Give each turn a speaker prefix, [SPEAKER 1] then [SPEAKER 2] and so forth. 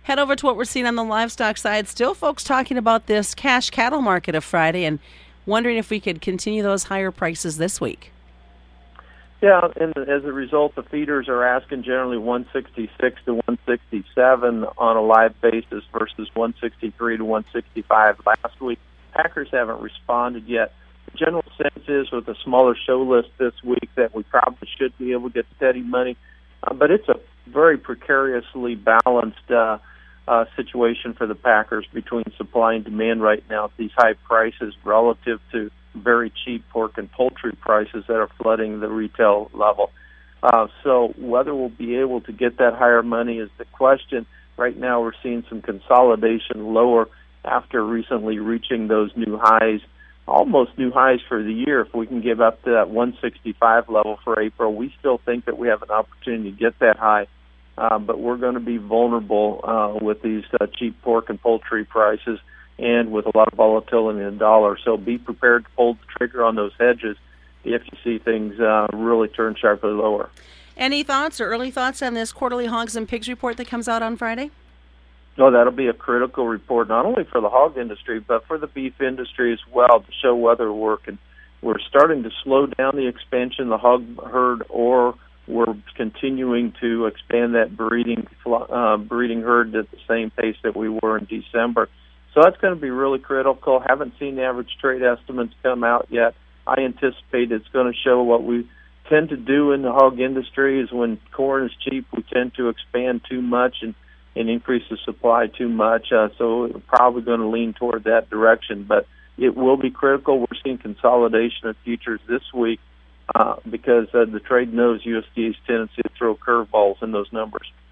[SPEAKER 1] Head over to what we're seeing on the livestock side. Still folks talking about this cash cattle market of Friday and wondering if we could continue those higher prices this week.
[SPEAKER 2] Yeah, and as a result, the feeders are asking generally 166 to 167 on a live basis versus 163 to 165 last week. Packers haven't responded yet. The general sense is with a smaller show list this week that we probably should be able to get steady money, but it's a very precariously balanced situation for the Packers between supply and demand right now at these high prices relative to very cheap pork and poultry prices that are flooding the retail level. So whether we'll be able to get that higher money is the question. Right now we're seeing some consolidation lower after recently reaching those new highs, almost new highs for the year. If we can get up to that 165 level for April, we still think that we have an opportunity to get that high. But we're going to be vulnerable with these cheap pork and poultry prices and with a lot of volatility in the dollar. So be prepared to pull the trigger on those hedges if you see things really turn sharply lower.
[SPEAKER 1] Any thoughts or early thoughts on this quarterly hogs and pigs report that comes out on Friday?
[SPEAKER 2] No, that'll be a critical report, not only for the hog industry, but for the beef industry as well, to show whether we're starting to slow down the expansion of the hog herd, or we're continuing to expand that breeding herd at the same pace that we were in December. So that's going to be really critical. Haven't seen the average trade estimates come out yet. I anticipate it's going to show what we tend to do in the hog industry is when corn is cheap, we tend to expand too much and increase the supply too much. So we're probably going to lean toward that direction. But it will be critical. We're seeing consolidation of futures this week because the trade knows USDA's tendency to throw curveballs in those numbers.